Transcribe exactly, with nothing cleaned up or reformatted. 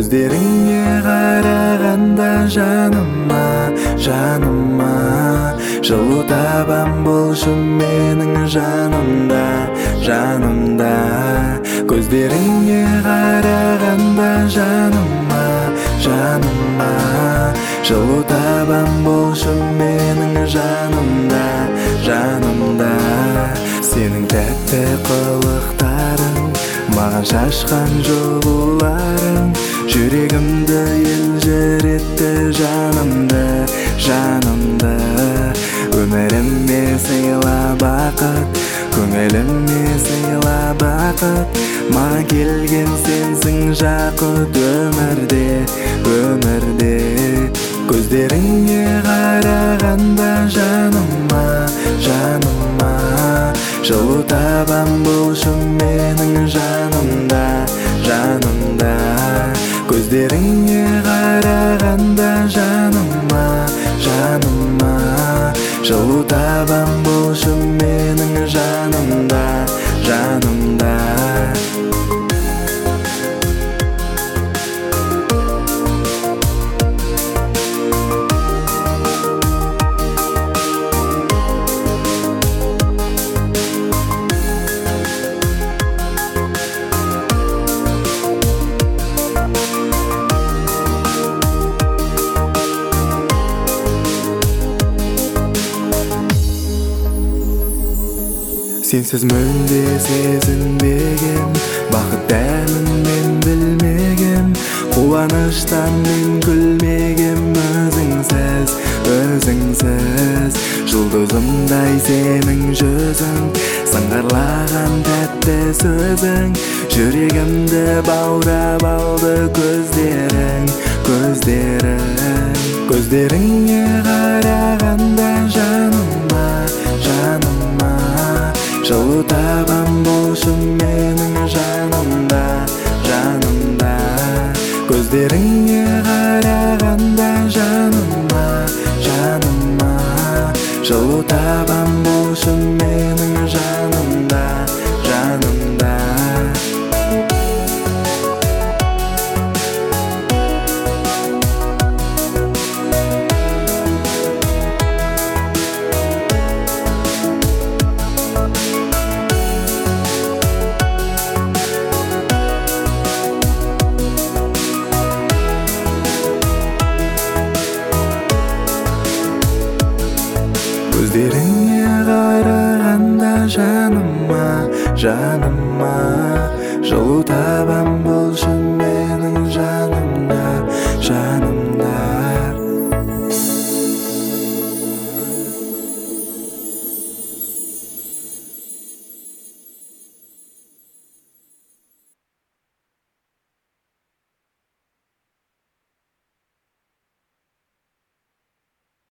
Көздеріңе қарағанда жаныма, жаныма жылу табам болшы менің жанымда, жанымда. Көздеріңе қарағанда жаныма, жаныма жылу табам болшы менің жанымда, жанымда. Сенің тәтті қылықтарың, маған шашқан жылуларың, жүрегімді елжіретті жанымды, жанымды. Өміріме сыйла бақыт, көңіліме сыйла бақыт, маған келген сенсің жақұт өмірде, өмірде. Көздеріңе қарағанда жаныма, жаныма жылу табам болшы менің жанымда, жанымда. Көздеріңе қарағанда жаныма, жаныма жылу табам болшы менің жанымда, жанымда. Сенсіз мүлде сезінбегем, бақыт дәмін мен білмегем, қуаныштан мен күлмегем өзіңсіз, өзіңсіз. Жұлдызымдай сенің жүзің, сыңғырлаған тәтті сөзің, жүрегімді баурап алды көздерің, көздерің. Көздеріңе қарағанда жаныма, жаныма жылу табам болшы менің жанымда, жанымда. Көздеріңе қарағанда жаныма, жаныма жылу табам болшы менің жанымда, жанымда. Көздеріңе қарағанда жаныма, жаныма жылу табам